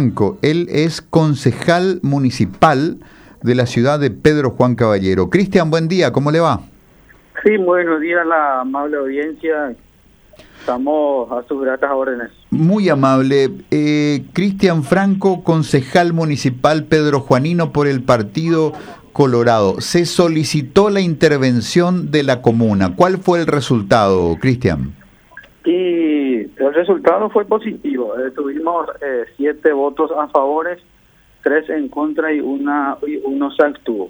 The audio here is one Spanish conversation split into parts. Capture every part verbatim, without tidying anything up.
Franco. Él es concejal municipal de la ciudad de Pedro Juan Caballero. Cristian, buen día, ¿cómo le va? Sí, buenos días a la amable audiencia. Estamos a sus gratas órdenes. Muy amable. Eh, Cristian Franco, concejal municipal Pedro Juanino por el Partido Colorado. Se solicitó la intervención de la comuna. ¿Cuál fue el resultado, Cristian? Y el resultado fue positivo. Eh, tuvimos eh, siete votos a favores, tres en contra y una y uno se abstuvo.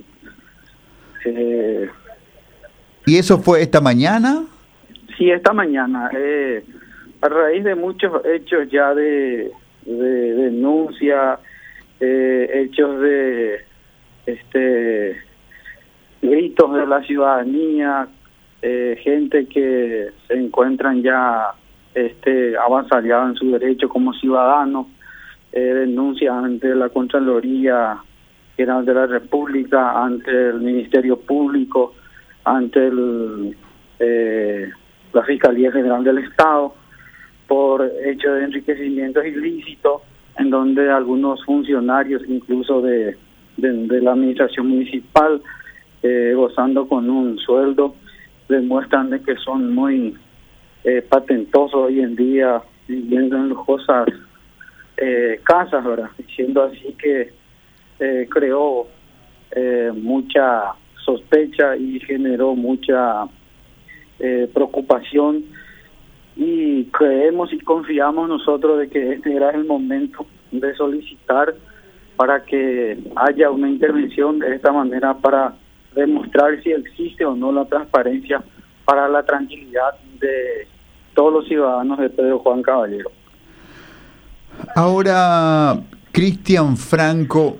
Eh, ¿Y eso fue esta mañana? Sí, esta mañana, eh, a raíz de muchos hechos ya de, de denuncia, eh, hechos de este gritos de la ciudadanía, eh, gente que se encuentran ya este avasallada en su derecho como ciudadanos, eh, denuncia ante la Contraloría General de la República, ante el Ministerio Público, ante el eh, la Fiscalía General del Estado por hecho de enriquecimientos ilícitos, en donde algunos funcionarios incluso de, de, de la administración municipal, eh, gozando con un sueldo, demuestran de que son muy eh, patentosos hoy en día, viviendo en lujosas eh, casas, ¿verdad? Siendo así que eh, creó eh, mucha sospecha y generó mucha Eh, preocupación, y creemos y confiamos nosotros de que este era el momento de solicitar para que haya una intervención de esta manera para demostrar si existe o no la transparencia para la tranquilidad de todos los ciudadanos de Pedro Juan Caballero. Ahora, Cristian Franco,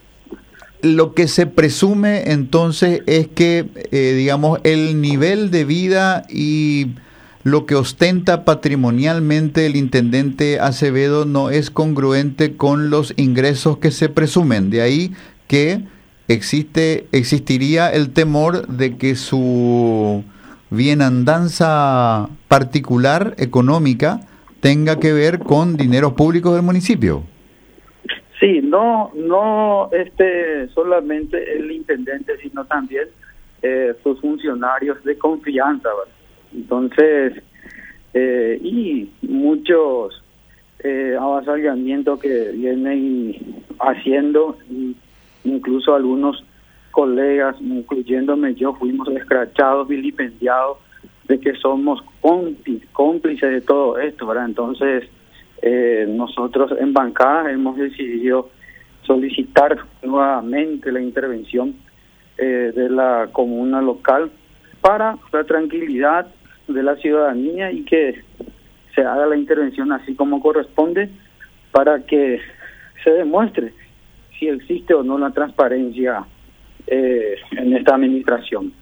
lo que se presume entonces es que, eh, digamos, el nivel de vida y lo que ostenta patrimonialmente el intendente Acevedo no es congruente con los ingresos que se presumen. De ahí que existe existiría el temor de que su bienandanza particular económica tenga que ver con dineros públicos del municipio. Sí, no, no este solamente el intendente, sino también eh, sus funcionarios de confianza, ¿verdad? Entonces, eh, y muchos eh, avasallamientos que vienen haciendo, incluso algunos colegas, incluyéndome yo, fuimos escrachados, vilipendiados de que somos cómplices, cómplices de todo esto, ¿verdad? Entonces, Eh, nosotros en bancada hemos decidido solicitar nuevamente la intervención eh, de la comuna local para la tranquilidad de la ciudadanía y que se haga la intervención así como corresponde para que se demuestre si existe o no la transparencia eh, en esta administración.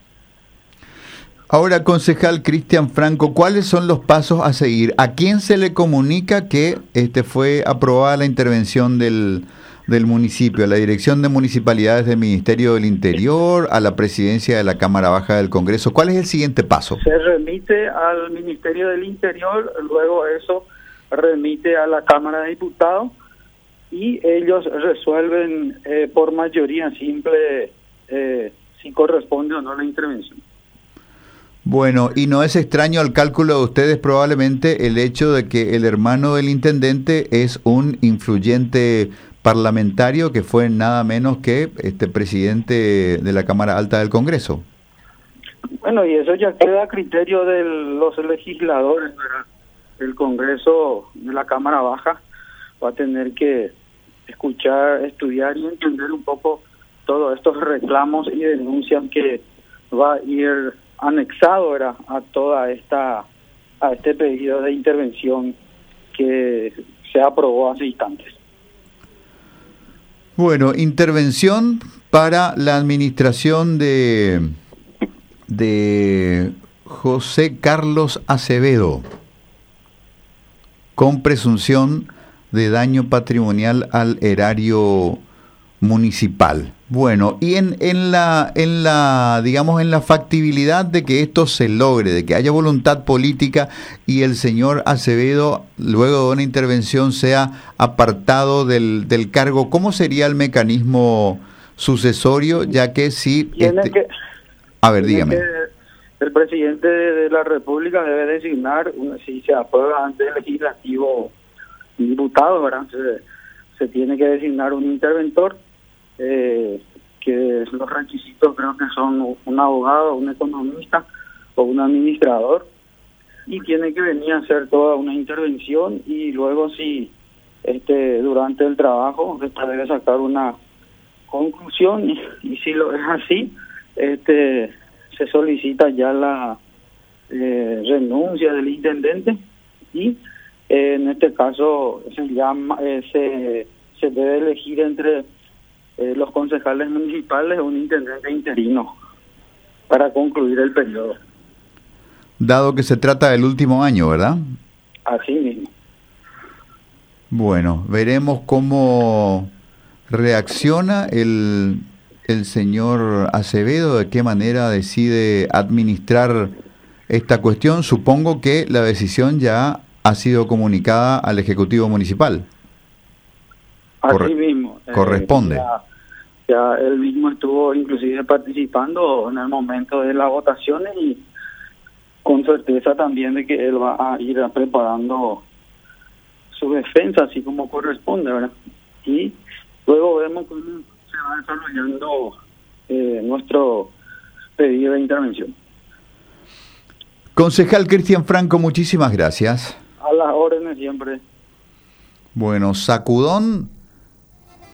Ahora, concejal Cristian Franco, ¿cuáles son los pasos a seguir? ¿A quién se le comunica que este fue aprobada la intervención del, del municipio? ¿A la Dirección de Municipalidades del Ministerio del Interior? ¿A la Presidencia de la Cámara Baja del Congreso? ¿Cuál es el siguiente paso? Se remite al Ministerio del Interior, luego eso remite a la Cámara de Diputados y ellos resuelven eh, por mayoría simple eh, si corresponde o no la intervención. Bueno, y no es extraño al cálculo de ustedes probablemente el hecho de que el hermano del intendente es un influyente parlamentario que fue nada menos que este presidente de la Cámara Alta del Congreso. Bueno, y eso ya queda a criterio de los legisladores, ¿verdad? El Congreso de la Cámara Baja va a tener que escuchar, estudiar y entender un poco todos estos reclamos y denuncias que va a ir anexado era a toda esta a este pedido de intervención que se aprobó hace instantes. Bueno, intervención para la administración de de José Carlos Acevedo con presunción de daño patrimonial al erario municipal. Bueno, y en, en la, en la, digamos, en la factibilidad de que esto se logre, de que haya voluntad política y el señor Acevedo, luego de una intervención, sea apartado del, del cargo, ¿cómo sería el mecanismo sucesorio? Ya que si... Tiene este... que, A ver, dígame. Que el presidente de la República debe designar, una, si se aprueba ante el legislativo diputado, ¿verdad? Se, se tiene que designar un interventor, eh, que los requisitos creo que son un abogado, un economista o un administrador, y tiene que venir a hacer toda una intervención, y luego si este durante el trabajo esta debe sacar una conclusión, y, y si lo es así, este se solicita ya la eh, renuncia del intendente, y eh, en este caso se llama eh, se, se debe elegir entre eh, los concejales municipales un intendente interino para concluir el periodo. Dado que se trata del último año, ¿verdad? Así mismo. Bueno, veremos cómo reacciona el, el señor Acevedo, de qué manera decide administrar esta cuestión. Supongo que la decisión ya ha sido comunicada al Ejecutivo Municipal. Así Corre- mismo. corresponde. Eh, ya, ya él mismo estuvo inclusive participando en el momento de las votaciones, y con certeza también de que él va a ir preparando su defensa así como corresponde, ¿verdad? Y luego vemos cómo se va desarrollando eh, nuestro pedido de intervención. Concejal Cristian Franco, muchísimas gracias. A las órdenes siempre. Bueno, sacudón